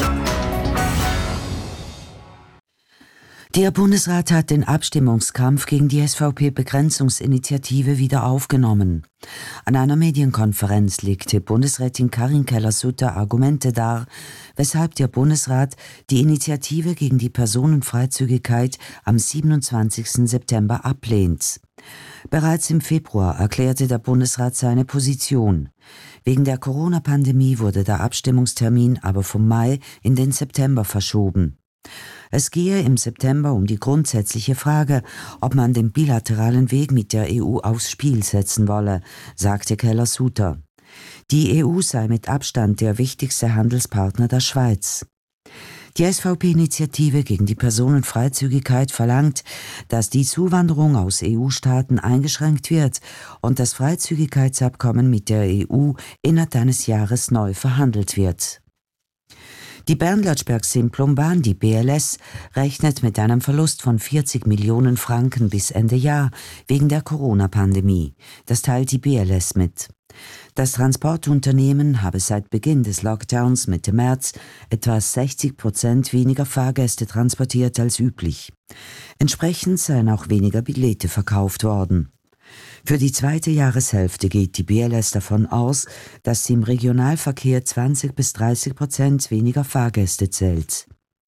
Der Bundesrat hat den Abstimmungskampf gegen die SVP-Begrenzungsinitiative wieder aufgenommen. An einer Medienkonferenz legte Bundesrätin Karin Keller-Sutter Argumente dar, weshalb der Bundesrat die Initiative gegen die Personenfreizügigkeit am 27. September ablehnt. Bereits im Februar erklärte der Bundesrat seine Position. Wegen der Corona-Pandemie wurde der Abstimmungstermin aber vom Mai in den September verschoben. Es gehe im September um die grundsätzliche Frage, ob man den bilateralen Weg mit der EU aufs Spiel setzen wolle, sagte Keller-Sutter. Die EU sei mit Abstand der wichtigste Handelspartner der Schweiz. Die SVP-Initiative gegen die Personenfreizügigkeit verlangt, dass die Zuwanderung aus EU-Staaten eingeschränkt wird und das Freizügigkeitsabkommen mit der EU innerhalb eines Jahres neu verhandelt wird. Die Bernlotschberg-Simplon-Bahn, die BLS, rechnet mit einem Verlust von 40 Millionen Franken bis Ende Jahr wegen der Corona-Pandemie. Das teilt die BLS mit. Das Transportunternehmen habe seit Beginn des Lockdowns Mitte März etwa 60% weniger Fahrgäste transportiert als üblich. Entsprechend seien auch weniger Billette verkauft worden. Für die zweite Jahreshälfte geht die BLS davon aus, dass sie im Regionalverkehr 20-30% weniger Fahrgäste zählt.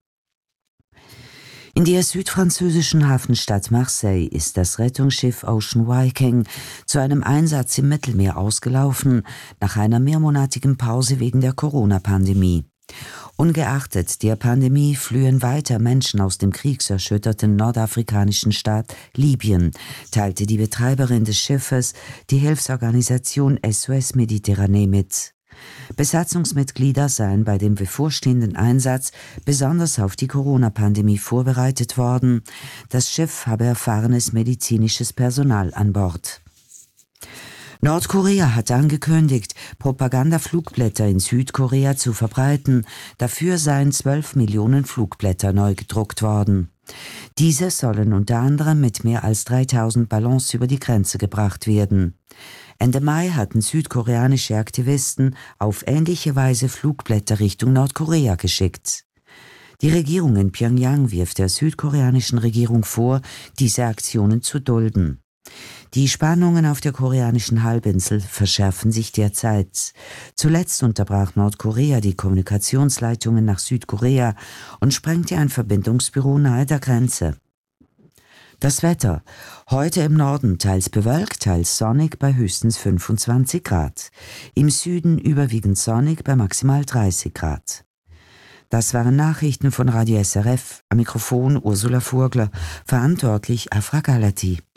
In der südfranzösischen Hafenstadt Marseille ist das Rettungsschiff Ocean Viking zu einem Einsatz im Mittelmeer ausgelaufen, nach einer mehrmonatigen Pause wegen der Corona-Pandemie. Ungeachtet der Pandemie flühen weiter Menschen aus dem kriegserschütterten nordafrikanischen Staat Libyen, teilte die Betreiberin des Schiffes, die Hilfsorganisation SOS Mediterranee, mit. Besatzungsmitglieder seien bei dem bevorstehenden Einsatz besonders auf die Corona-Pandemie vorbereitet worden. Das Schiff habe erfahrenes medizinisches Personal an Bord. Nordkorea hat angekündigt, Propagandaflugblätter in Südkorea zu verbreiten. Dafür seien 12 Millionen Flugblätter neu gedruckt worden. Diese sollen unter anderem mit mehr als 3000 Ballons über die Grenze gebracht werden. Ende Mai hatten südkoreanische Aktivisten auf ähnliche Weise Flugblätter Richtung Nordkorea geschickt. Die Regierung in Pyongyang wirft der südkoreanischen Regierung vor, diese Aktionen zu dulden. Die Spannungen auf der koreanischen Halbinsel verschärfen sich derzeit. Zuletzt unterbrach Nordkorea die Kommunikationsleitungen nach Südkorea und sprengte ein Verbindungsbüro nahe der Grenze. Das Wetter. Heute im Norden teils bewölkt, teils sonnig bei höchstens 25 Grad. Im Süden überwiegend sonnig bei maximal 30 Grad. Das waren Nachrichten von Radio SRF. Am Mikrofon Ursula Vogler, verantwortlich Afra Galati.